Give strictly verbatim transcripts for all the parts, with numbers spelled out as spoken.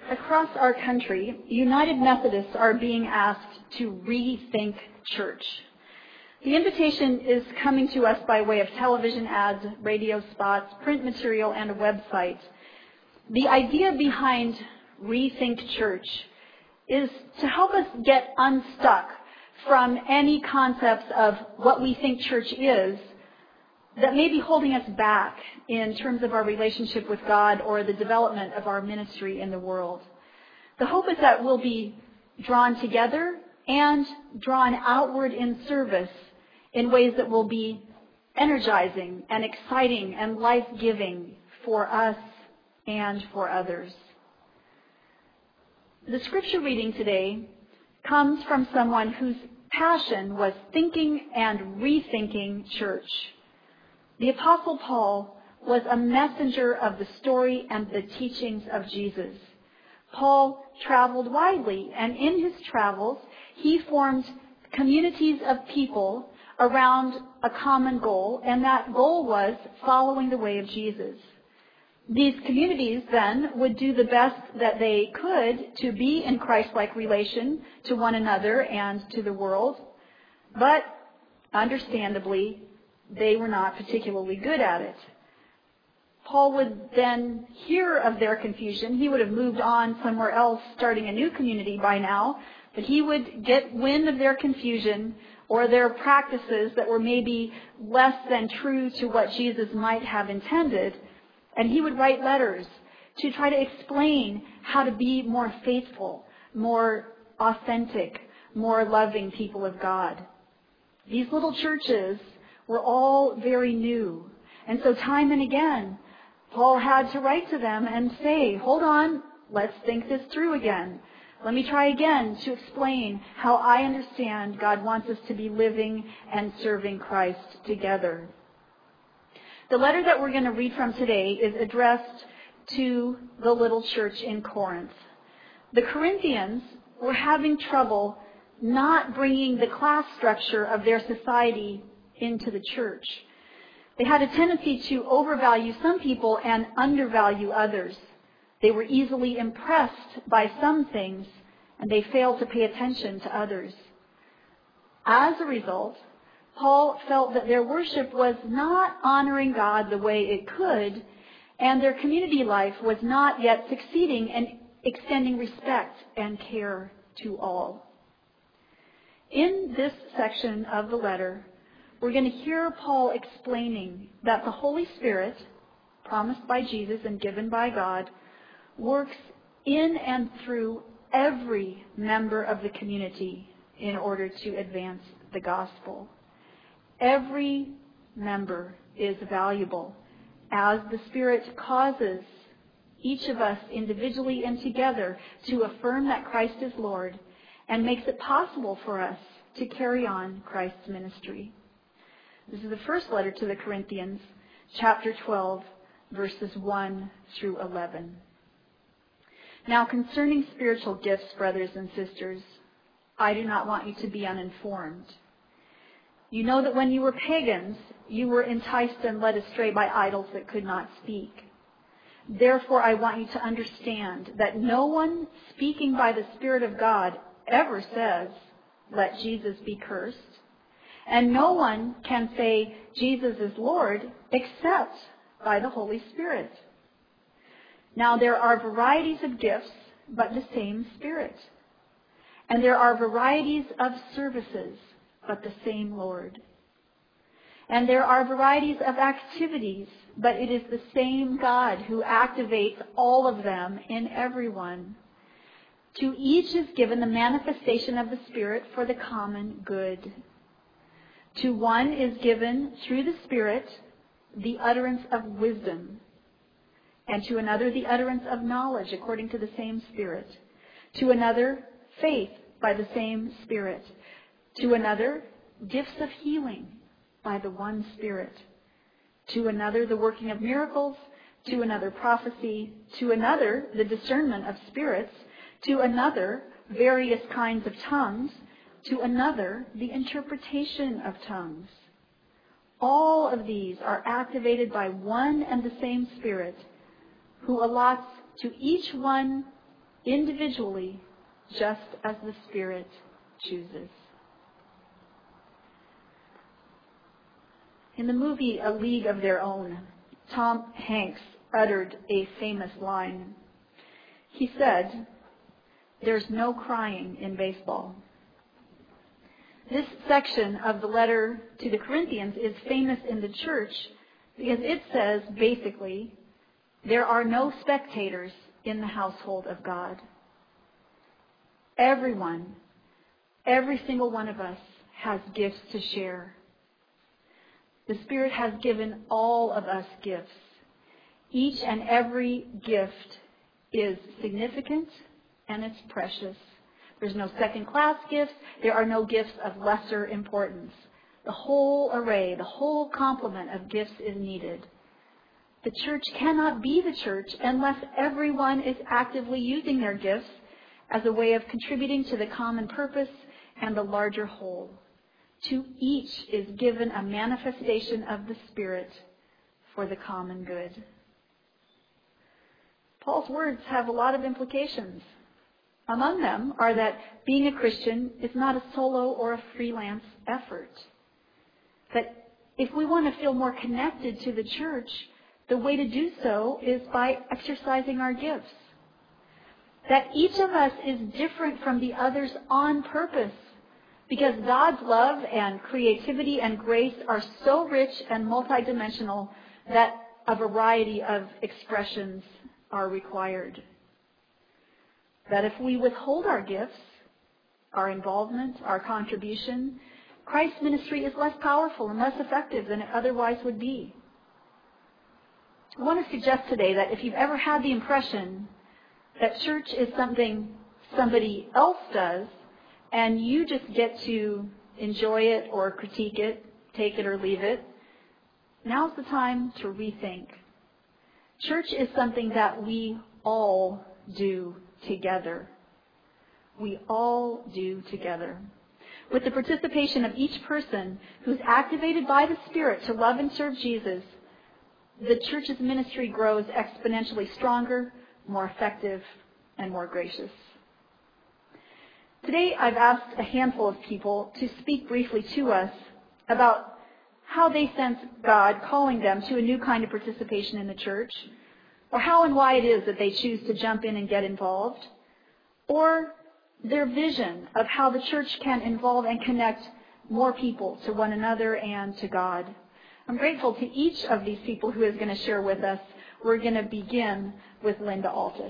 Across our country, United Methodists are being asked to rethink church. The invitation is coming to us by way of television ads, radio spots, print material, and a website. The idea behind Rethink Church is to help us get unstuck from any concepts of what we think church is that may be holding us back in terms of our relationship with God or the development of our ministry in the world. The hope is that we'll be drawn together and drawn outward in service in ways that will be energizing and exciting and life-giving for us and for others. The scripture reading today comes from someone whose passion was thinking and rethinking church. The Apostle Paul was a messenger of the story and the teachings of Jesus. Paul traveled widely, and in his travels, he formed communities of people around a common goal, and that goal was following the way of Jesus. These communities then would do the best that they could to be in Christ-like relation to one another and to the world, but understandably, they were not particularly good at it. Paul would then hear of their confusion. He would have moved on somewhere else, starting a new community by now, but he would get wind of their confusion or their practices that were maybe less than true to what Jesus might have intended, and he would write letters to try to explain how to be more faithful, more authentic, more loving people of God. These little churches were all very new. And so time and again, Paul had to write to them and say, hold on, let's think this through again. Let me try again to explain how I understand God wants us to be living and serving Christ together. The letter that we're going to read from today is addressed to the little church in Corinth. The Corinthians were having trouble not bringing the class structure of their society into the church. They had a tendency to overvalue some people and undervalue others. They were easily impressed by some things, and they failed to pay attention to others. As a result, Paul felt that their worship was not honoring God the way it could, and their community life was not yet succeeding in extending respect and care to all. In this section of the letter, we're going to hear Paul explaining that the Holy Spirit, promised by Jesus and given by God, works in and through every member of the community in order to advance the gospel. Every member is valuable as the Spirit causes each of us individually and together to affirm that Christ is Lord and makes it possible for us to carry on Christ's ministry. This is the first letter to the Corinthians, chapter twelve, verses one through eleven. Now, concerning spiritual gifts, brothers and sisters, I do not want you to be uninformed. You know that when you were pagans, you were enticed and led astray by idols that could not speak. Therefore, I want you to understand that no one speaking by the Spirit of God ever says, "Let Jesus be cursed." And no one can say Jesus is Lord except by the Holy Spirit. Now there are varieties of gifts, but the same Spirit. And there are varieties of services, but the same Lord. And there are varieties of activities, but it is the same God who activates all of them in everyone. To each is given the manifestation of the Spirit for the common good. To one is given, through the Spirit, the utterance of wisdom, and to another the utterance of knowledge according to the same Spirit. To another, faith by the same Spirit. To another, gifts of healing by the one Spirit. To another, the working of miracles. To another, prophecy. To another, the discernment of spirits. To another, various kinds of tongues. To another, the interpretation of tongues. All of these are activated by one and the same Spirit, who allots to each one individually, just as the Spirit chooses. In the movie A League of Their Own, Tom Hanks uttered a famous line. He said, "There's no crying in baseball." This section of the letter to the Corinthians is famous in the church because it says, basically, there are no spectators in the household of God. Everyone, every single one of us has gifts to share. The Spirit has given all of us gifts. Each and every gift is significant and it's precious. There's no second-class gifts. There are no gifts of lesser importance. The whole array, the whole complement of gifts is needed. The church cannot be the church unless everyone is actively using their gifts as a way of contributing to the common purpose and the larger whole. To each is given a manifestation of the Spirit for the common good. Paul's words have a lot of implications. Among them are that being a Christian is not a solo or a freelance effort. That if we want to feel more connected to the church, the way to do so is by exercising our gifts. That each of us is different from the others on purpose, because God's love and creativity and grace are so rich and multidimensional that a variety of expressions are required. That if we withhold our gifts, our involvement, our contribution, Christ's ministry is less powerful and less effective than it otherwise would be. I want to suggest today that if you've ever had the impression that church is something somebody else does, and you just get to enjoy it or critique it, take it or leave it, now's the time to rethink. Church is something that we all do together. We all do together. With the participation of each person who's activated by the Spirit to love and serve Jesus, the church's ministry grows exponentially stronger, more effective, and more gracious. Today, I've asked a handful of people to speak briefly to us about how they sense God calling them to a new kind of participation in the church, or how and why it is that they choose to jump in and get involved, or their vision of how the church can involve and connect more people to one another and to God. I'm grateful to each of these people who is going to share with us. We're going to begin with Linda Altus.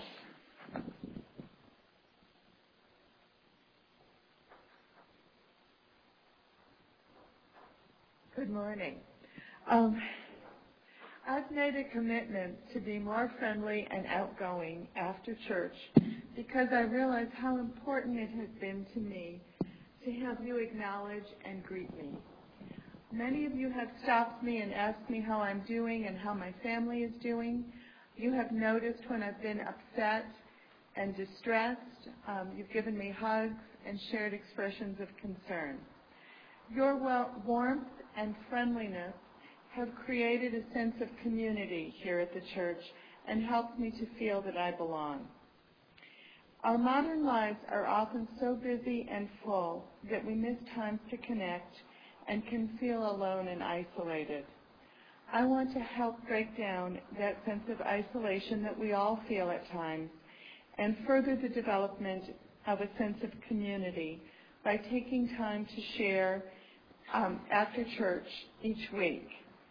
Good morning. Um, I've made a commitment to be more friendly and outgoing after church because I realize how important it has been to me to have you acknowledge and greet me. Many of you have stopped me and asked me how I'm doing and how my family is doing. You have noticed when I've been upset and distressed. Um, you've given me hugs and shared expressions of concern. Your well, warmth and friendliness have created a sense of community here at the church and helped me to feel that I belong. Our modern lives are often so busy and full that we miss times to connect and can feel alone and isolated. I want to help break down that sense of isolation that we all feel at times and further the development of a sense of community by taking time to share um, after church each week.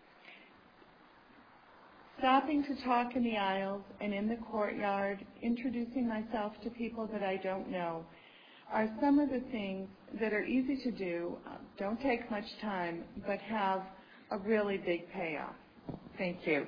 Stopping to talk in the aisles and in the courtyard, introducing myself to people that I don't know, are some of the things that are easy to do, uh, don't take much time, but have a really big payoff. Thank you.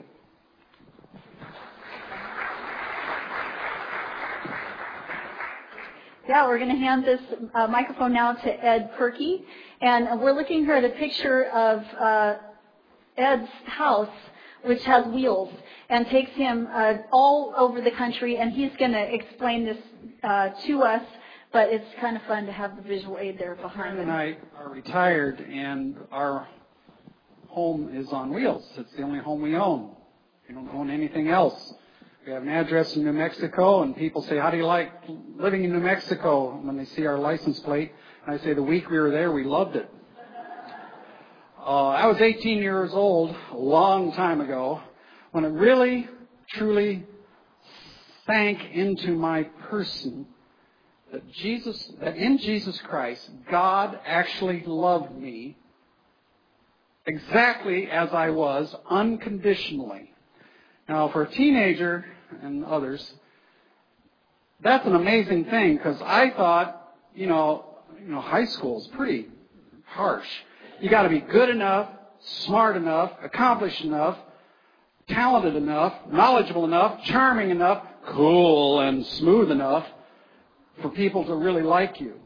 Yeah, we're going to hand this uh, microphone now to Ed Perky. And we're looking here at a picture of uh, Ed's house, which has wheels and takes him uh, all over the country. And he's going to explain this uh, to us, but it's kind of fun to have the visual aid there behind him. Fran and I are retired, and our home is on wheels. It's the only home we own. We don't own anything else. We have an address in New Mexico, and people say, how do you like living in New Mexico when they see our license plate? And I say, the week we were there, we loved it. Uh, I was eighteen years old a long time ago when it really, truly sank into my person that Jesus, that in Jesus Christ, God actually loved me exactly as I was, unconditionally. Now, for a teenager and others, that's an amazing thing, because I thought, you know, you know, high school is pretty harsh. You got to be good enough, smart enough, accomplished enough, talented enough, knowledgeable enough, charming enough, cool and smooth enough for people to really like you.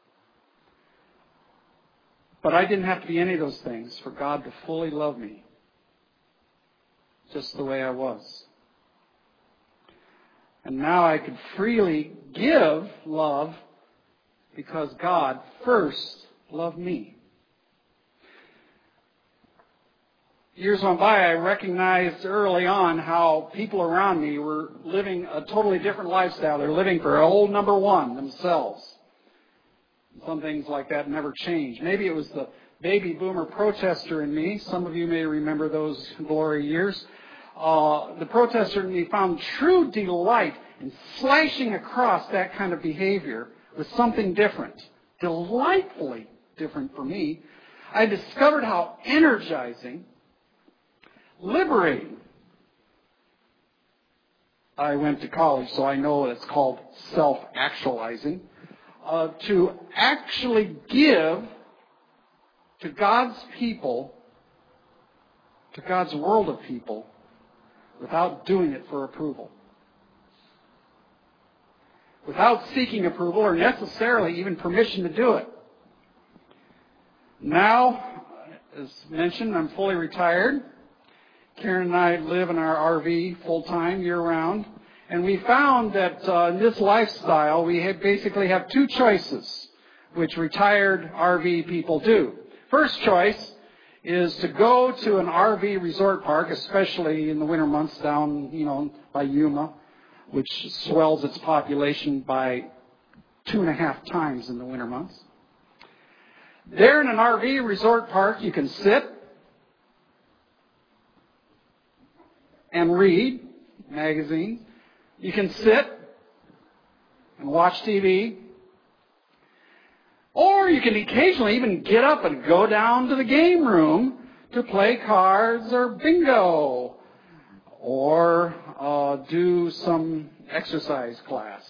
But I didn't have to be any of those things for God to fully love me, just the way I was. And now I could freely give love because God first loved me. Years went by, I recognized early on how people around me were living a totally different lifestyle. They're living for old number one themselves. Some things like that never changed. Maybe it was the baby boomer protester in me. Some of you may remember those glory years. Uh, the protester in me found true delight in slashing across that kind of behavior with something different, delightfully different for me. I discovered how energizing, liberating. I went to college, so I know it's called self-actualizing. Uh, to actually give to God's people, to God's world of people, without doing it for approval. Without seeking approval or necessarily even permission to do it. Now, as mentioned, I'm fully retired. Karen and I live in our R V full-time, year-round. And we found that uh, in this lifestyle, we have basically have two choices, which retired R V people do. First choice is to go to an R V resort park, especially in the winter months down, you know, by Yuma, which swells its population by two and a half times in the winter months. There in an R V resort park, you can sit and read magazines. You can sit and watch T V. Or you can occasionally even get up and go down to the game room to play cards or bingo. Or uh, do some exercise class.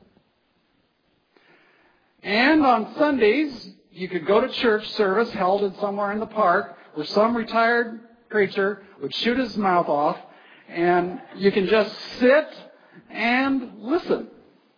And on Sundays, you could go to church service held in somewhere in the park where some retired preacher would shoot his mouth off, and you can just sit and listen.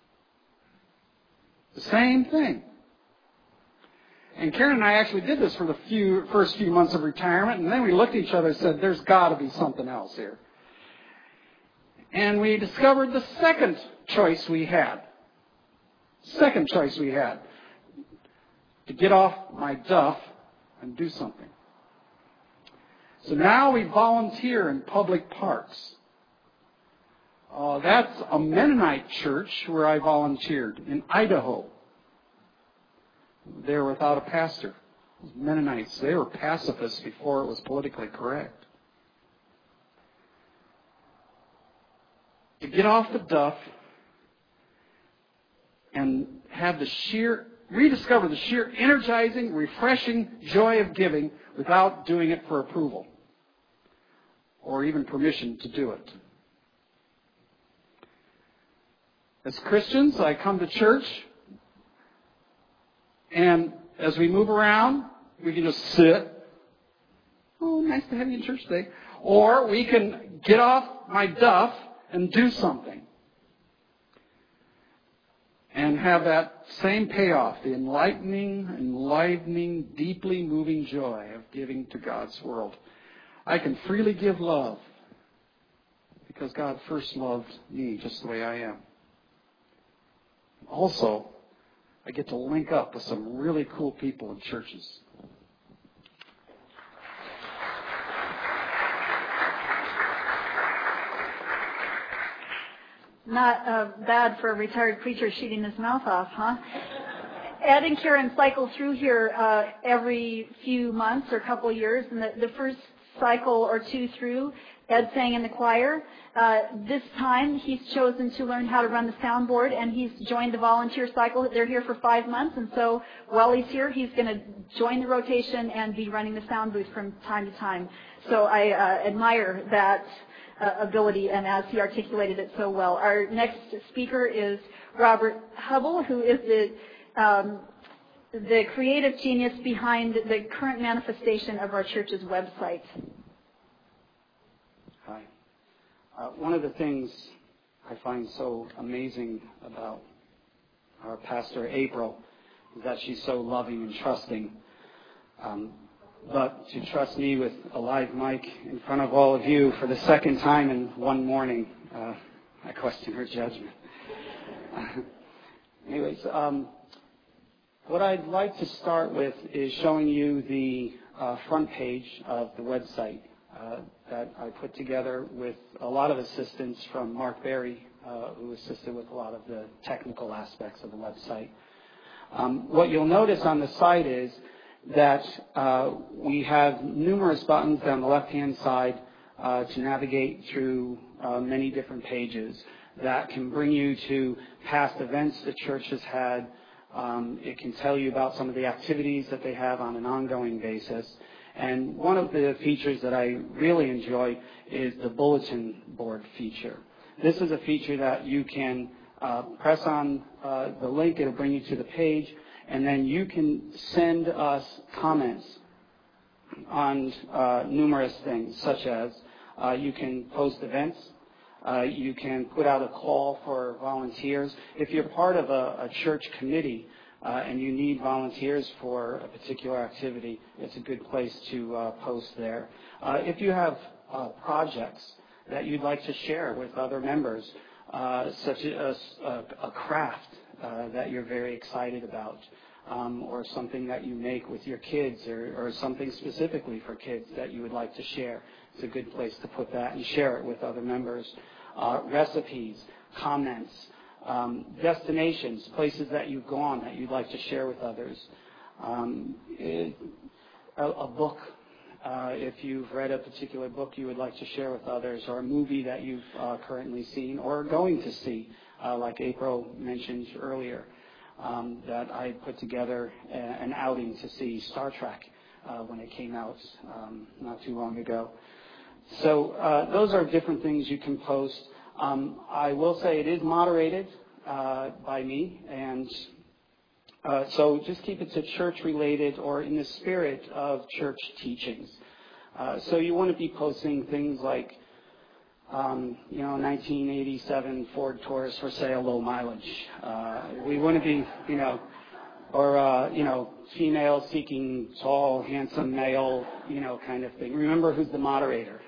The same thing. And Karen and I actually did this for the few, first few months of retirement, and then we looked at each other and said, there's got to be something else here. And we discovered the second choice we had. Second choice we had. To get off my duff and do something. So now we volunteer in public parks. Uh, that's a Mennonite church where I volunteered in Idaho. They were without a pastor. Mennonites, they were pacifists before it was politically correct. To get off the duff and have the sheer, rediscover the sheer energizing, refreshing joy of giving without doing it for approval or even permission to do it. As Christians, I come to church, and as we move around, we can just sit. Oh, nice to have you in church today. Or we can get off my duff and do something. And have that same payoff, the enlightening, enlivening, deeply moving joy of giving to God's world. I can freely give love because God first loved me just the way I am. Also, I get to link up with some really cool people in churches. Not uh, bad for a retired preacher shooting his mouth off, huh? Ed and Karen cycle through here uh, every few months or couple of years, and the, the first cycle or two through, Ed sang in the choir. Uh, this time, he's chosen to learn how to run the soundboard, and he's joined the volunteer cycle. They're here for five months, and so while he's here, he's going to join the rotation and be running the sound booth from time to time. So I uh, admire that uh, ability, and as he articulated it so well. Our next speaker is Robert Hubble, who is the um, the creative genius behind the current manifestation of our church's website. Hi. Uh, one of the things I find so amazing about our pastor, April, is that she's so loving and trusting. Um, but to trust me with a live mic in front of all of you for the second time in one morning, uh, I question her judgment. Anyways, um, what I'd like to start with is showing you the uh, front page of the website uh, that I put together with a lot of assistance from Mark Berry, uh, who assisted with a lot of the technical aspects of the website. Um, what you'll notice on the site is that uh, we have numerous buttons down the left-hand side uh, to navigate through uh, many different pages that can bring you to past events the church has had. Um, it can tell you about some of the activities that they have on an ongoing basis. And one of the features that I really enjoy is the bulletin board feature. This is a feature that you can uh, press on uh, the link. It'll bring you to the page. And then you can send us comments on uh, numerous things, such as uh, you can post events. Uh, you can put out a call for volunteers. If you're part of a, a church committee uh, and you need volunteers for a particular activity, it's a good place to uh, post there. Uh, if you have uh, projects that you'd like to share with other members, uh, such as a, a craft uh, that you're very excited about, um, or something that you make with your kids, or, or something specifically for kids that you would like to share, it's a good place to put that and share it with other members. Uh, recipes, comments, um, destinations, places that you've gone that you'd like to share with others. Um, it, a, a book, uh, if you've read a particular book you would like to share with others, or a movie that you've uh, currently seen or going to see, uh, like April mentioned earlier, um, that I put together a, an outing to see Star Trek uh, when it came out um, not too long ago. So uh, those are different things you can post. Um, I will say it is moderated uh, by me, and uh, so just keep it to church-related or in the spirit of church teachings. Uh, so you want to be posting things like, um, you know, nineteen eighty-seven Ford Taurus for sale, low mileage. Uh, we want to be, you know, or, uh, you know, female seeking tall, handsome male, you know, kind of thing. Remember who's the moderator.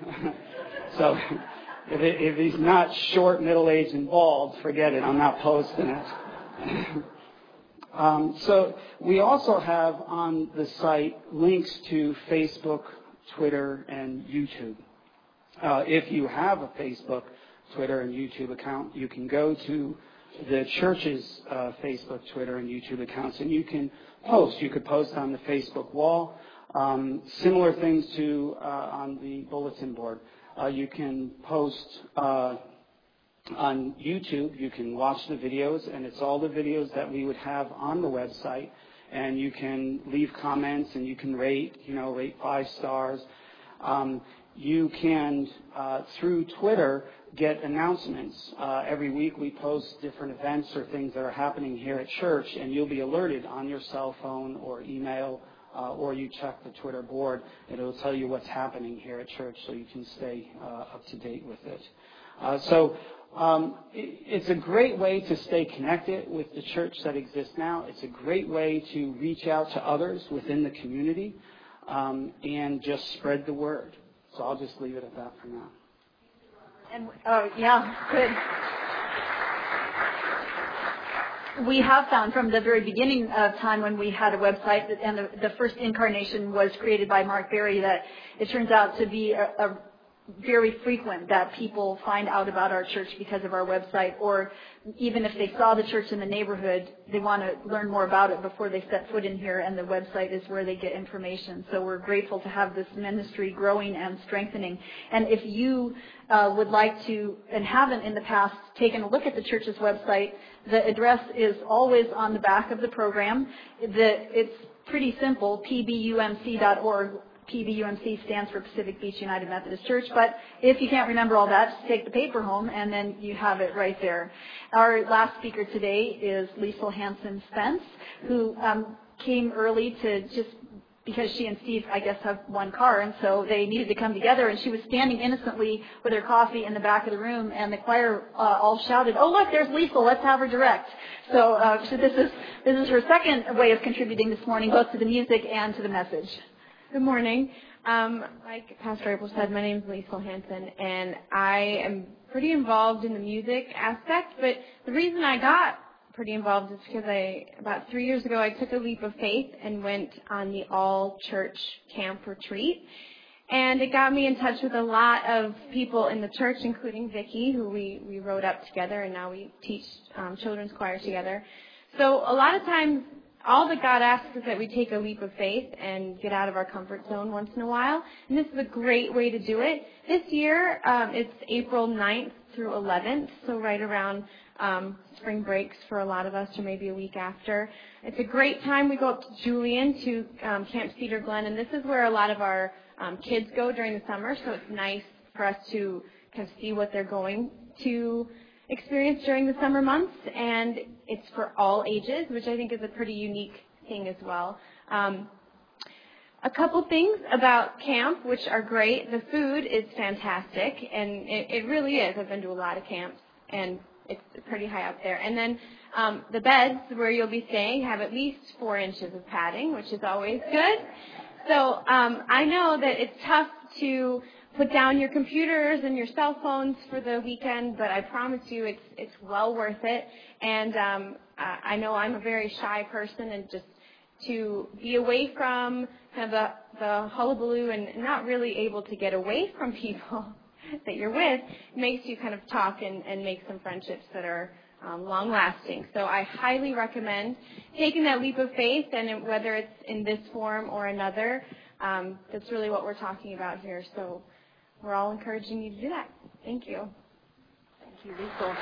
So if, it, if he's not short, middle-aged, and bald, forget it. I'm not posting it. um, so we also have on the site links to Facebook, Twitter, and YouTube. Uh, if you have a Facebook, Twitter, and YouTube account, you can go to the church's uh, Facebook, Twitter, and YouTube accounts, and you can post. You could post on the Facebook wall. Um, similar things to uh, on the bulletin board. Uh, you can post uh, on YouTube. You can watch the videos, and it's all the videos that we would have on the website. And you can leave comments, and you can rate, you know, rate five stars. Um, you can, uh, through Twitter, get announcements. Uh, every week we post different events or things that are happening here at church, and you'll be alerted on your cell phone or email, uh, or you check the Twitter board, and it'll tell you what's happening here at church so you can stay uh, up to date with it. Uh, so um, it, it's a great way to stay connected with the church that exists now. It's a great way to reach out to others within the community um, and just spread the word. So I'll just leave it at that for now. And oh yeah, good. We have found from the very beginning of time when we had a website, and the, the first incarnation was created by Mark Berry, that it turns out to be a, a very frequent that people find out about our church because of our website, or even if they saw the church in the neighborhood, they want to learn more about it before they set foot in here, and the website is where they get information. So we're grateful to have this ministry growing and strengthening. And if you uh, would like to, and haven't in the past, taken a look at the church's website, the address is always on the back of the program. The, it's pretty simple, P B U M C dot org. P B U M C stands for Pacific Beach United Methodist Church, but if you can't remember all that, just take the paper home and then you have it right there. Our last speaker today is Liesl Hansen Spence, who um, came early to just because she and Steve, I guess, have one car, and so they needed to come together, and she was standing innocently with her coffee in the back of the room, and the choir uh, all shouted, "Oh, look, there's Liesl, let's have her direct." So, uh, so this is this is her second way of contributing this morning, both to the music and to the message. Good morning. Um, like Pastor April said, my name is Liesl Hansen, and I am pretty involved in the music aspect, but the reason I got pretty involved is because I, about three years ago, I took a leap of faith and went on the all-church camp retreat, and it got me in touch with a lot of people in the church, including Vicki, who we, we rode up together, and now we teach um, children's choir together. So a lot of times, all that God asks is that we take a leap of faith and get out of our comfort zone once in a while. And this is a great way to do it. This year, um, it's April ninth through eleventh, so right around um, spring breaks for a lot of us, or maybe a week after. It's a great time. We go up to Julian to um, Camp Cedar Glen, and this is where a lot of our um, kids go during the summer, so it's nice for us to kind of see what they're going to experience during the summer months, and it's for all ages, which I think is a pretty unique thing as well. Um, a couple things about camp, which are great. The food is fantastic, and it, it really is. I've been to a lot of camps, and it's pretty high up there. And then um, the beds where you'll be staying have at least four inches of padding, which is always good. So um, I know that it's tough to put down your computers and your cell phones for the weekend, but I promise you it's it's well worth it. And um, I know I'm a very shy person, and just to be away from kind of the, the hullabaloo and not really able to get away from people that you're with makes you kind of talk and, and make some friendships that are um, long-lasting. So I highly recommend taking that leap of faith, and whether it's in this form or another, um, that's really what we're talking about here. So we're all encouraging you to do that. Thank you. Thank you, Liesl.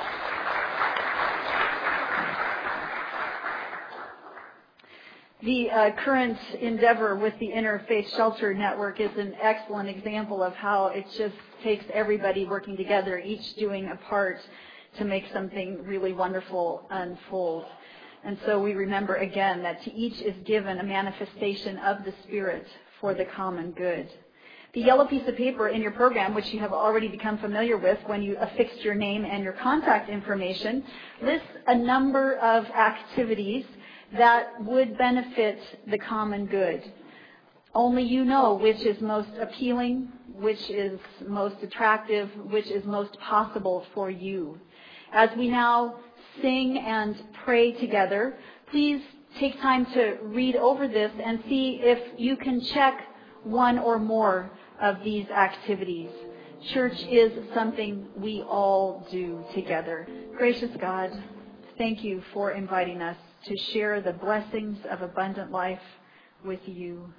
The uh, current endeavor with the Interfaith Shelter Network is an excellent example of how it just takes everybody working together, each doing a part to make something really wonderful unfold. And so we remember again that to each is given a manifestation of the Spirit for the common good. The yellow piece of paper in your program, which you have already become familiar with when you affixed your name and your contact information, lists a number of activities that would benefit the common good. Only you know which is most appealing, which is most attractive, which is most possible for you. As we now sing and pray together, please take time to read over this and see if you can check one or more of these activities. Church is something we all do together. Gracious God, thank you for inviting us to share the blessings of abundant life with you.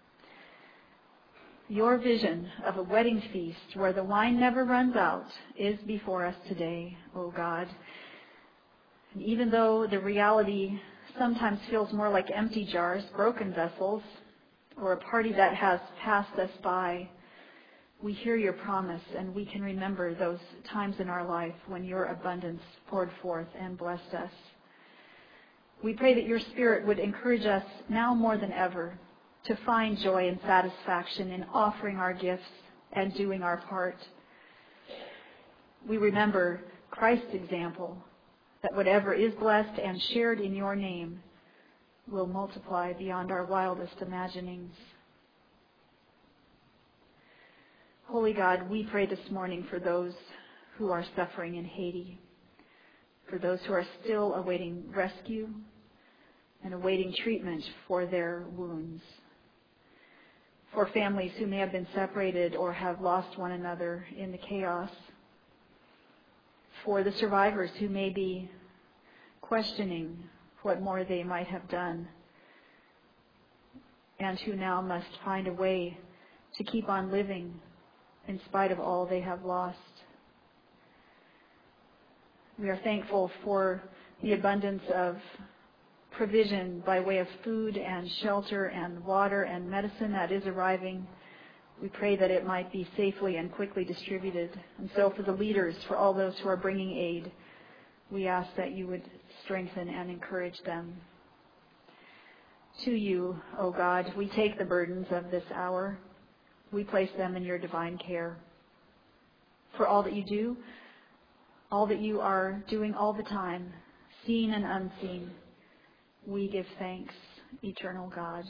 Your vision of a wedding feast where the wine never runs out is before us today, O God. And even though the reality sometimes feels more like empty jars, broken vessels, or a party that has passed us by, we hear your promise, and we can remember those times in our life when your abundance poured forth and blessed us. We pray that your Spirit would encourage us now more than ever to find joy and satisfaction in offering our gifts and doing our part. We remember Christ's example that whatever is blessed and shared in your name will multiply beyond our wildest imaginings. Holy God, we pray this morning for those who are suffering in Haiti, for those who are still awaiting rescue and awaiting treatment for their wounds, for families who may have been separated or have lost one another in the chaos, for the survivors who may be questioning what more they might have done, and who now must find a way to keep on living in spite of all they have lost. We are thankful for the abundance of provision by way of food and shelter and water and medicine that is arriving. We pray that it might be safely and quickly distributed. And so for the leaders, for all those who are bringing aid, we ask that you would strengthen and encourage them. To you, O God, we take the burdens of this hour. We place them in your divine care. For all that you do, all that you are doing all the time, seen and unseen, we give thanks, eternal God.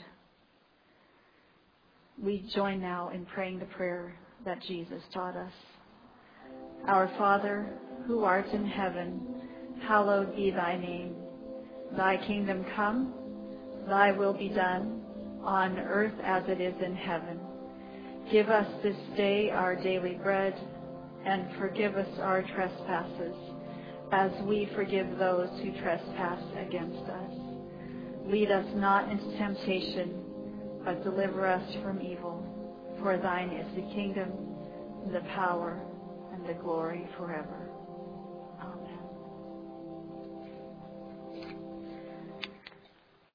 We join now in praying the prayer that Jesus taught us. Our Father, who art in heaven, hallowed be thy name. Thy kingdom come, thy will be done, on earth as it is in heaven. Give us this day our daily bread, and forgive us our trespasses, as we forgive those who trespass against us. Lead us not into temptation, but deliver us from evil. For thine is the kingdom, the power, and the glory forever.